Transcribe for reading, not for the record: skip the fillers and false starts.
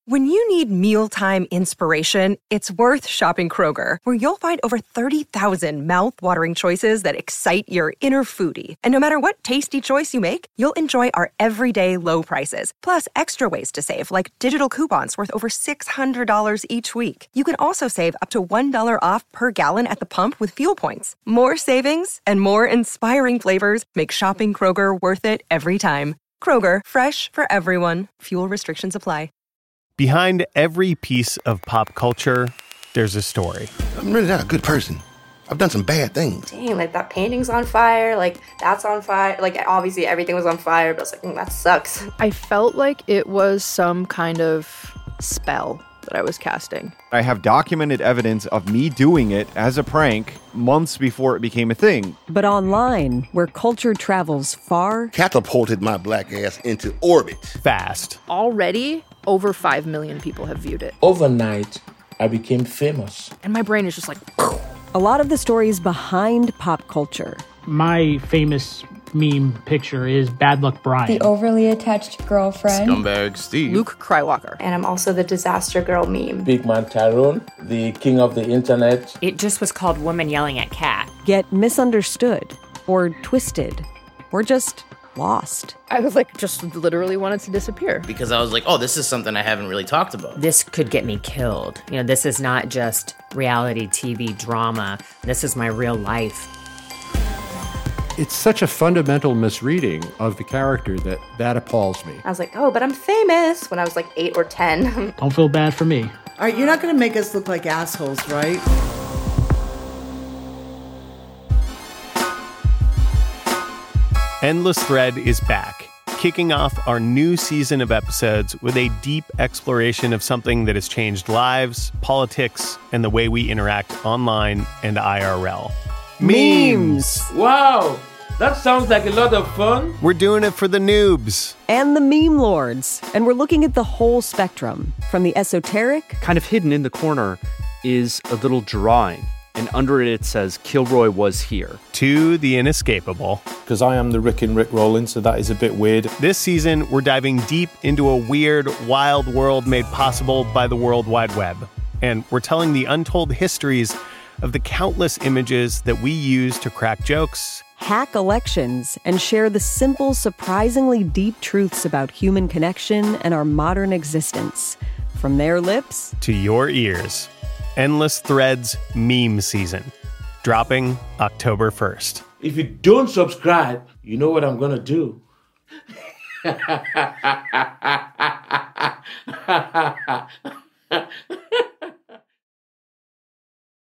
When you need mealtime inspiration, it's worth shopping Kroger, where you'll find over 30,000 mouth-watering choices that excite your inner foodie. And no matter what tasty choice you make, you'll enjoy our everyday low prices, plus extra ways to save, like digital coupons worth over $600 each week. You can also save up to $1 off per gallon at the pump with fuel points. More savings and more inspiring flavors make shopping Kroger worth it every time. Kroger, fresh for everyone. Fuel restrictions apply. Behind every piece of pop culture, there's a story. I'm really not a good person. I've done some bad things. Dang, like that painting's on fire, like that's on fire. Like obviously everything was on fire, but I was like, that sucks. I felt like it was some kind of spell that I was casting. I have documented evidence of me doing it as a prank months before it became a thing. But online, where culture travels far, catapulted my black ass into orbit. Fast. Already, over 5 million people have viewed it. Overnight, I became famous. And my brain is just like... A lot of the stories behind pop culture. My famous meme picture is Bad Luck Brian. The overly attached girlfriend. Scumbag Steve. Luke Krywalker. And I'm also the disaster girl meme. Big Man Tyrone, the king of the internet. It just was called Woman Yelling at Cat. Get misunderstood, or twisted, or just lost. I was like, just literally wanted to disappear. Because I was like, oh, this is something I haven't really talked about. This could get me killed. You know, this is not just reality TV drama. This is my real life. It's such a fundamental misreading of the character that appalls me. I was like, oh, but I'm famous when I was like 8 or 10. Don't feel bad for me. All right, you're not going to make us look like assholes, right? Endless Thread is back, kicking off our new season of episodes with a deep exploration of something that has changed lives, politics, and the way we interact online and IRL. Memes! Wow! That sounds like a lot of fun. We're doing it for the noobs. And the meme lords. And we're looking at the whole spectrum, from the esoteric... Kind of hidden in the corner is a little drawing. And under it says, Kilroy was here. To the inescapable. Because I am the Rick and Rick Rollins, so that is a bit weird. This season, we're diving deep into a weird, wild world made possible by the World Wide Web. And we're telling the untold histories of the countless images that we use to crack jokes, hack elections, and share the simple, surprisingly deep truths about human connection and our modern existence. From their lips to your ears. Endless Threads Meme Season, dropping October 1st. If you don't subscribe, you know what I'm gonna do.